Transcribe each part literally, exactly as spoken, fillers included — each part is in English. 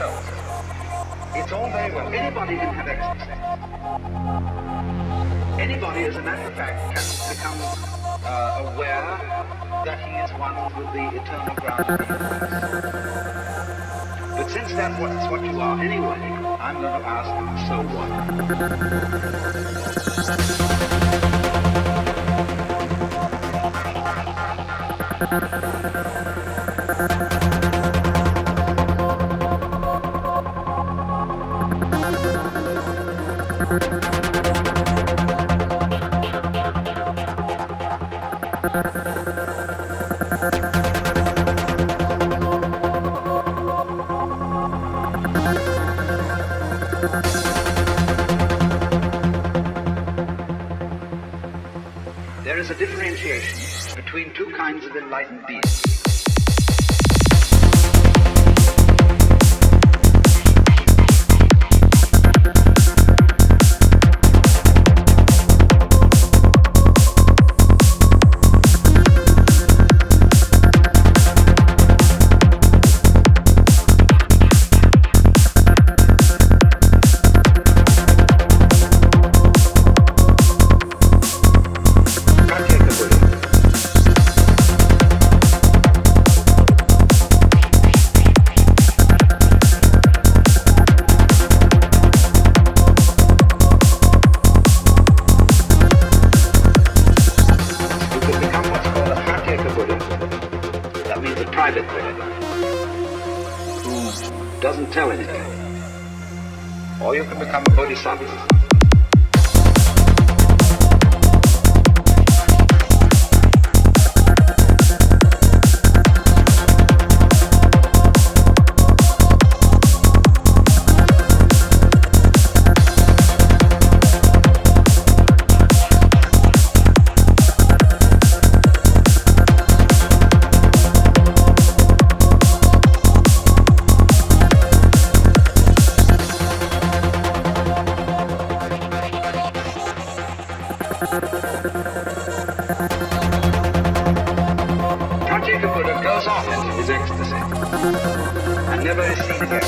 themselves. It's all very well. Anybody can have ecstasy. Anybody, as a matter of fact, can become uh, aware that he is one with the eternal ground of the universe. But since that's what, it's what you are anyway, I'm going to ask, so what? There is a differentiation between two kinds of enlightened beings. Doesn't tell anything. Or you can become a bodhisattva. Pratyeka Buddha goes off into his ecstasy and never is seen again.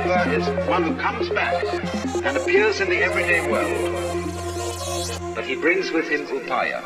philosopher is one who comes back and appears in the everyday world, but he brings with him upaya.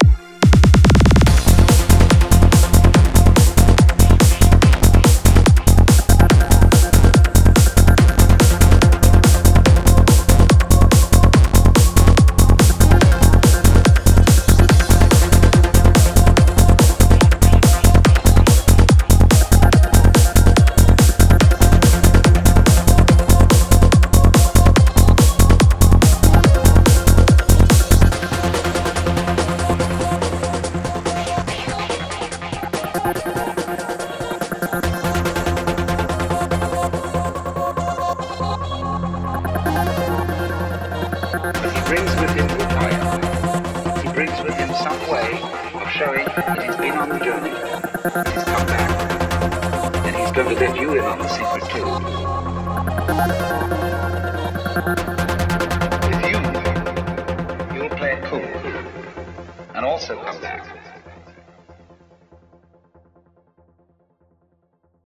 But he brings with him upaya. He brings with him some way of showing that he's been on the journey, he's come back, and he's going to let you in on the secret too.